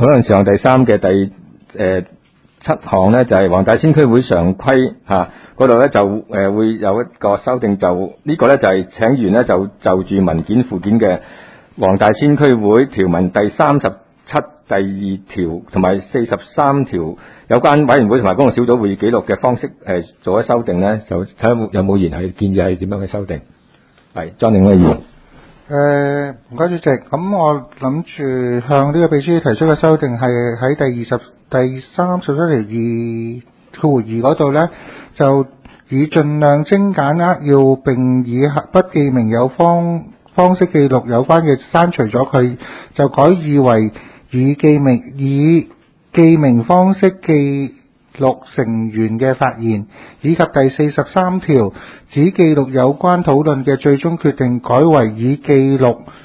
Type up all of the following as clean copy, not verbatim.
討論事項第三嘅第7項咧，就係黃大仙區會常規嗰度咧就會有一個修訂，就呢個咧就係請議員咧就住文件附件嘅黃大仙區會條文第37第2條同埋43條有關委員會同埋公共小組會議記錄嘅方式做咗修訂咧，就睇下有冇議員係建議係點樣去修訂。係莊定威議員。 唔該主席，咁我諗住向呢個秘書提出嘅修訂係喺第31條2嗰度咧，就以盡量精簡扼要並以不記名有方式記錄有關嘅刪除咗佢，就改以為以記名方式記錄成員嘅發言，以及第43條只記錄有關討論嘅最終決定，改為以記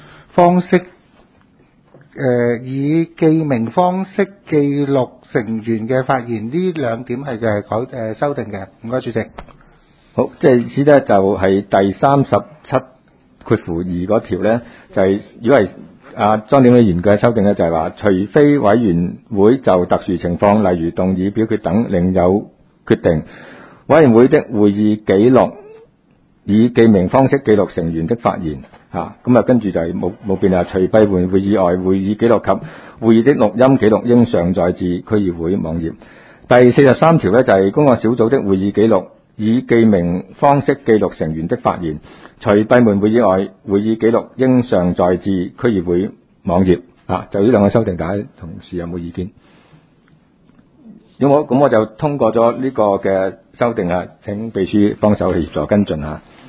名方式記錄成員嘅發言。呢兩點係修訂嘅。唔該主席。 好，即係意思咧就係第37(2)嗰條咧，就係如果係莊定威議員嘅修訂咧，就係話，除非委員會就特殊情況，例如動議表決等另有決定，委員會的會議記錄以記名方式記錄成員的發言。咁跟住就係冇變啦。除閉門會議外，會議記錄及會議的錄音記錄應上載至區議會網頁。第43條咧就係公共小組的會議記錄以記名方式記錄成員的發言，除閉門會議外，會議記錄應上載至區議會網頁。就呢兩個修訂，大家同事有冇意見？如果咁我就通過咗呢個嘅修訂請秘書幫手協助跟進。